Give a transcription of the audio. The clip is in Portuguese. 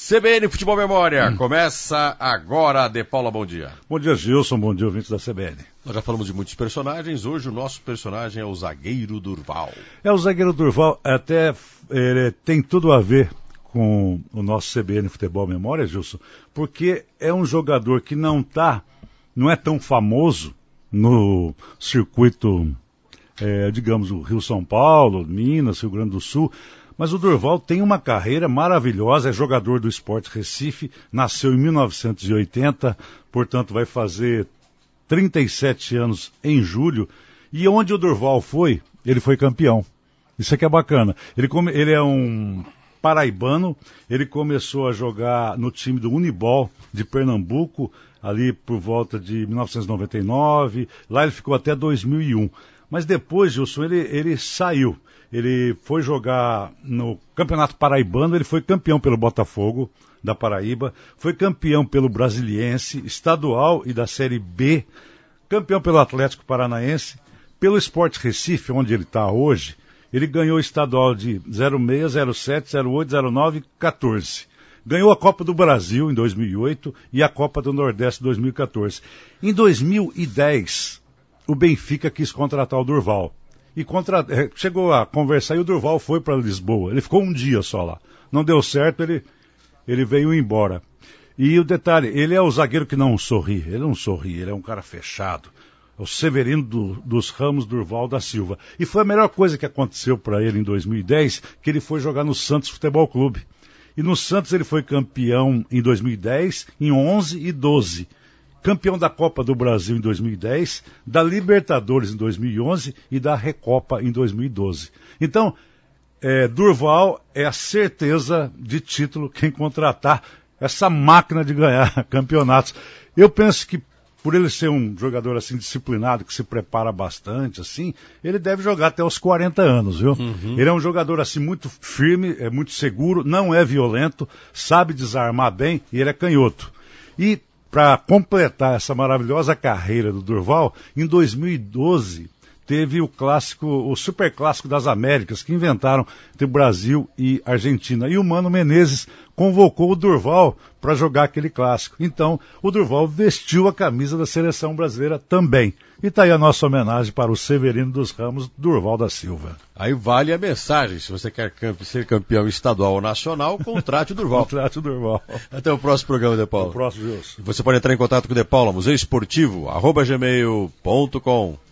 CBN Futebol Memória, começa agora. De Paula, bom dia. Bom dia, Gilson, bom dia, ouvintes da CBN. Nós já falamos de muitos personagens, hoje o nosso personagem é o zagueiro Durval. O zagueiro Durval até tem tudo a ver com o nosso CBN Futebol Memória, Gilson, porque é um jogador que não é tão famoso no circuito, digamos, o Rio-São Paulo, Minas, Rio Grande do Sul. Mas o Durval tem uma carreira maravilhosa, é jogador do Sport Recife, nasceu em 1980, portanto vai fazer 37 anos em julho, e onde o Durval foi, ele foi campeão. Isso aqui é bacana. Ele é um paraibano, ele começou a jogar no time do Unibol de Pernambuco, ali por volta de 1999, lá ele ficou até 2001. Mas depois, Gilson, ele saiu. Ele foi jogar no Campeonato Paraibano, ele foi campeão pelo Botafogo da Paraíba, foi campeão pelo Brasiliense, estadual e da Série B, campeão pelo Atlético Paranaense, pelo Sport Recife, onde ele está hoje, ele ganhou o estadual de 06, 07, 08, 09 e 14. Ganhou a Copa do Brasil em 2008 e a Copa do Nordeste em 2014. Em 2010, o Benfica quis contratar o Durval. E chegou a conversar e o Durval foi para Lisboa. Ele ficou um dia só lá. Não deu certo, ele veio embora. E o detalhe, ele é o zagueiro que não sorri. Ele não sorri, ele é um cara fechado. É o Severino dos Ramos Durval da Silva. E foi a melhor coisa que aconteceu para ele em 2010, que ele foi jogar no Santos Futebol Clube. E no Santos ele foi campeão em 2010, em 11 e 12. Campeão da Copa do Brasil em 2010, da Libertadores em 2011 e da Recopa em 2012. Então, Durval é a certeza de título quem contratar essa máquina de ganhar campeonatos. Eu penso que por ele ser um jogador assim disciplinado, que se prepara bastante, assim, ele deve jogar até os 40 anos, viu? Uhum. Ele é um jogador assim muito firme, é muito seguro, não é violento, sabe desarmar bem e ele é canhoto. E para completar essa maravilhosa carreira do Durval, em 2012 teve o Super Clássico das Américas, que inventaram entre Brasil e Argentina. E o Mano Menezes convocou o Durval para jogar aquele clássico. Então, o Durval vestiu a camisa da seleção brasileira também. E está aí a nossa homenagem para o Severino dos Ramos Durval da Silva. Aí vale a mensagem, se você quer ser campeão estadual ou nacional, contrate o Durval. Contrate o Durval. Até o próximo programa, De Paula. Até o próximo, Deus. Você pode entrar em contato com o De Paula, museuesportivo@gmail.com.